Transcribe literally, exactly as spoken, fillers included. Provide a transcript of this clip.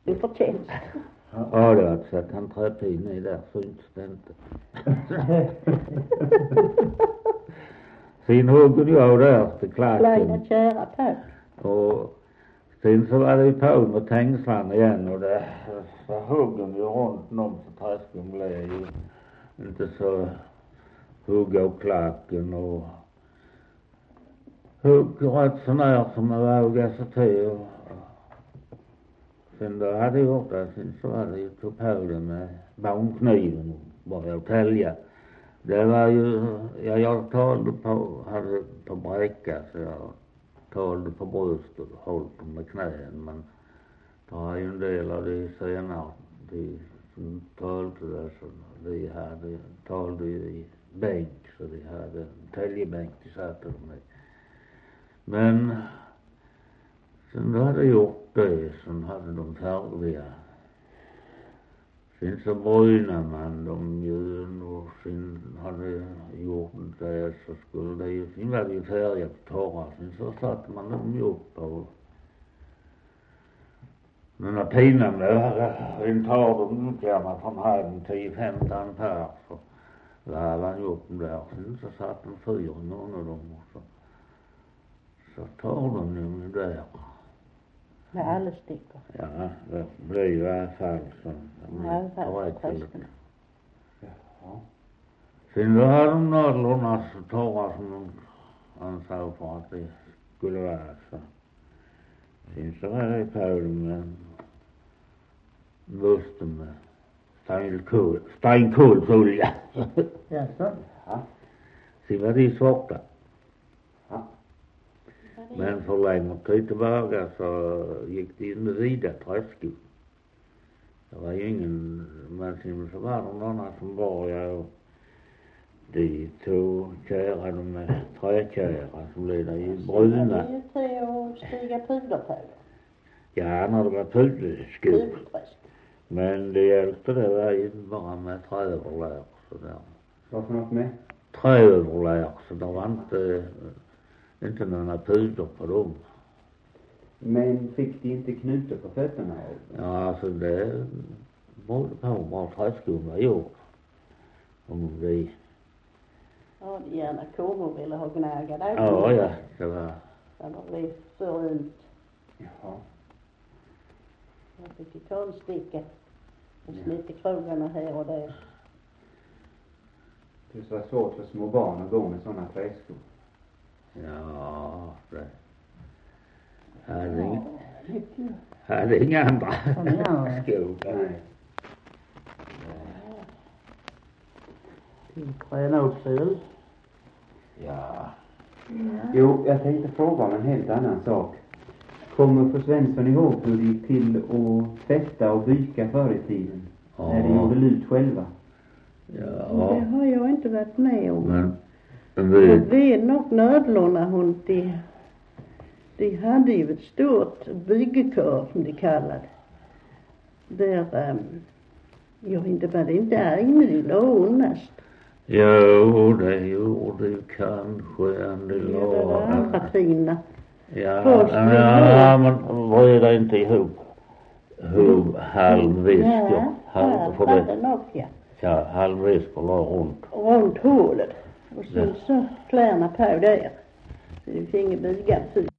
Du förtjänst. Ja, det alltså att han träpin är där syns det inte. Sen hugger jag där till klacken. Kleina kära på. Och sen så var det ju på med tängslan igen och det så hugger ju runt någon så träsken blev ju inte så hugga och klacken och hugger rätt så när som jag vågar sig till och sen då hade jag gjort det sen så var det ju tog på det med barnkniven och började tälja. Det var ju, ja, jag talade på, hade på bräcka så jag talade på bröstet och hållit dem med knän men det var ju en del av det senare de som talade där så de hade talade ju i bänk så de hade en täljebänk de satte dem i. Men sen då hade gjort det sen hade de färdiga. Sen så brynade man dem ju och sen hade gjort det så skulle det ju, sen var det ju färdiga på torra. Sen så satte man dem ju upp och men när pinan blev en tar dem utgärna från halv tio femton per så var man ju upp där. Sen så satt de fyra någon av dem och så så tar de ju där. Med alla stickor. Ja, det blir ju i alla fall så. Ja, i alla fall tröskeln. Ja. Sen då hade de nödlorna så torra som de ansåg för att det skulle vara så. Sen så var det på dem med busten med steinkol, steinkolsolja. Ja, så. Ja. Sen var de svarta. Ja. Men för längre tid tillbaka så gick det in med vida tröskor. Det var ju ingen, men sen så var det några som började och de tog kära de med träkära som blev där i bruna. Det är ju tre och stiga puder på. Ja, när det var pudelskor. Pudelträsk. Men det hjälpte det var ju bara med träöverlär sådär. Vad för något med? Träöverlär så det var inte inte några puder på dem. Men fick de inte knutor på fötterna? Ja, alltså det berodde på hur bra träskon var gjort. Om vi... Ja, det gärna kommor ville ha gnaga där. Ja, ja, det var... Eller vi för ont. Jaha. Jag fick ju ta en sticka. Och snitta krogarna här och där. Det var svårt för små barn att gå med sådana träskor. Ja, det... Hade, ing... hade inga andra skor. Nej. Träna upp sig väl? Ja. Jo, jag tänkte fråga om en helt annan sak. Kommer för Svensson ihåg hur det gick till att tvätta och byka förr i tiden? Ja. När de gjorde lut själva? Ja. Det har jag inte varit med om. Men... Men vi... Det är nog nödlorna hon de, de hade ju ett stort byggekör som de kallade. Där, um, jag inte var det inte ägna de lånast. Jo, det gjorde ju kanske en del Ja, det var andra fina. Ja, Först ja, men vad är det inte ihop? Hur halvviskor? Ja, halv, för det det, nog, ja. ja, halvviskor la runt. Runt hålet. Och sen Ja. så kläderna på där. Så det fick ingen byga.